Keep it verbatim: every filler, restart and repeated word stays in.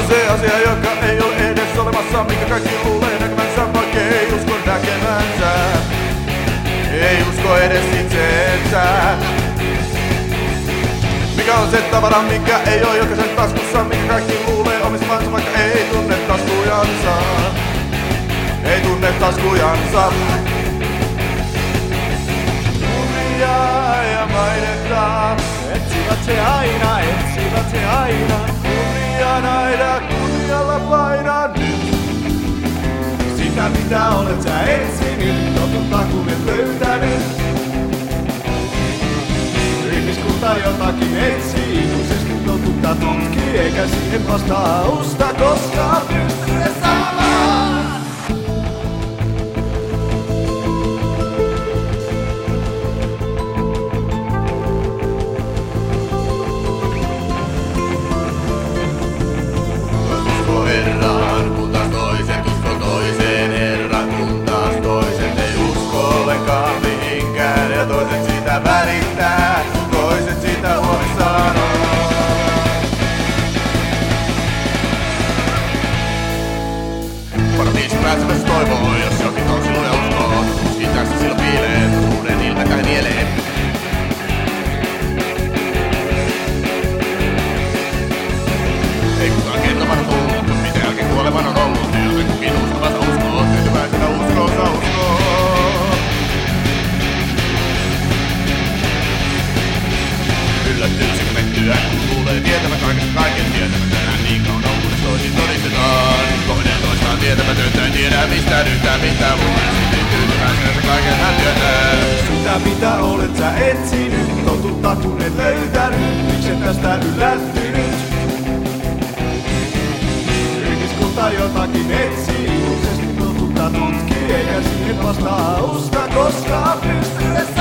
se asia, joka ei ole edes olemassa, mikä kaikki luulee näkemänsä, vaikka ei usko näkemänsä. Ei usko edes itseensä. Mikä on se tavara, mikä ei oo jokaisen taskussa, mikä kaikki luulee omistavansa, vaikka ei tunne taskujansa. Ei tunne taskujansa. Kunniaa ja mainetta etsivät se aina, etsivät se aina. Kunnia näidä, kunnialla paina nyt. Sitä mitä olet sä etsinyt, totuutta kun et löytänyt. Ihmiskunta jotakin etsii, ikuisesti totuutta tutkii, eikä siihen vastausta koskaan pysty saamaan. Usko Herraan, kun taas toiset usko toiseen Herran, kun taas toiset ei usko ollenkaan mihinkään ja toiset siitä välittää. Toiset siitä huolissaan on. Paratiisin pääsemässä toivoo, jos jokin on sinulle uskoo. Tuskin tässä silloin piilee, totuuden ilmetään nieleen. Ei kukaan kertomana tullut, miten jälkeen kuolevan on ollut. Joten kukin uskovassa uskoo, tyytyväisenä uskoosa uskoo. Yllättyisi mentyä, kun luulee tietävän kaikesta kaiken tietämätönään. Niin kauan ollut toisin todistetaan. Toinen toistaan tietämätöntä, ei tiedä mistään yhtään mitään. Luulee sitten tyytyväisenä se kaiken hän tietää. Sitä mitä olet sä etsinyt, totuutta kun et löytänyt. Mikset tästä yllättynyt? Ihmiskunta jotakin etsii, ikuisesti totuutta tutkii, eikä siihen vastausta koskaan pysty